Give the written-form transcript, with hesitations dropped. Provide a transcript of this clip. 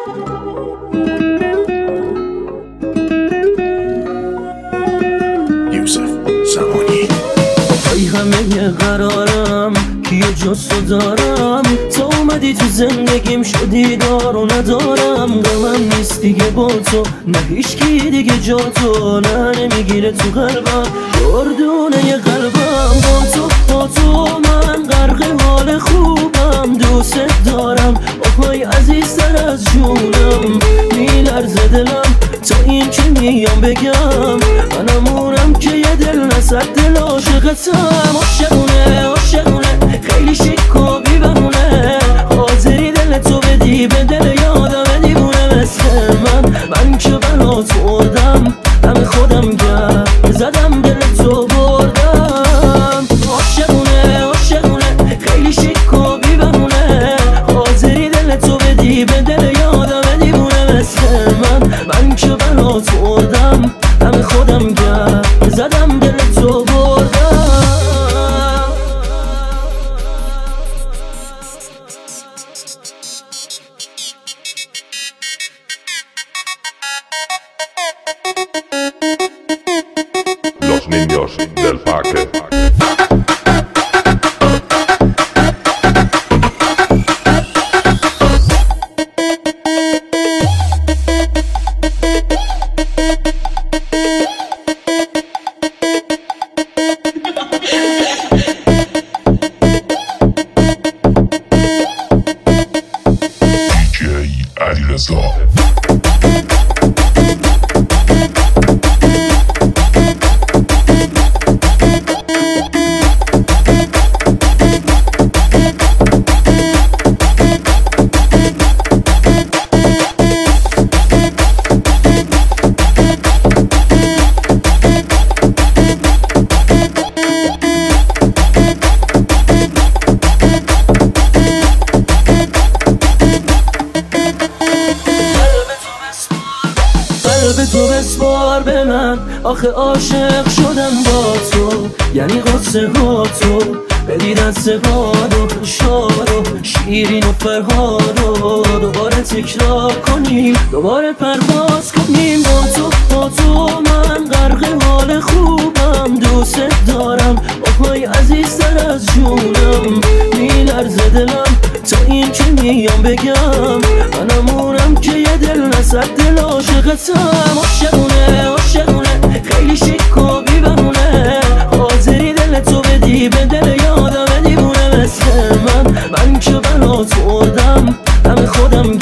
یوسف زمانی ای همه قرارم کیو جز تو دارم، تا اومدی تو زندگیم شدی دار و ندارم. غمم نیست دیگه با تو، نه هیچکی دیگه جا تو، نه نمیگیره تو قلبم گردونه ی قلبم. با تو من غرق حال خوبم، دوست دارم آهای عزیزتر از جونم. میلرزه دلم تا این که میام بگم، منم اونم که یه دل نصد دل عاشقتم. عاشقونه خیلی شیک و بی‌بهونه، حاضری دل تو بدی به دل یادم دیوونه مثل من که برات بردم همه خودم گرد زدم دل تو بردم. عاشقونه خیلی شیک و بی‌بهونه، حاضری دل تو بدی به دل یادم دیوونه مثل من که برات بردم همه خودم گرد زدم دل تو بردم. Los niños del parque. DJ Alireza. قلب تو بسپار به من، آخه عاشق شدم با تو، یعنی قصه ها تو بدی دست باد و شاد و شیرین و فرهاد و دوباره تکرار کنیم، دوباره پرواز کنیم. با تو من غرق حال خوبم، دوست دارم آهای عزیزتر از جونم. میلرزه دلم تا این که میام بگم، منم اونم که یه دل نصد دل عاشقتم. عاشقونه خیلی شیک و بی‌بهونه، حاضری دل تو بدی به دل یادم دیوونه مثل من که برات بردم همه خودم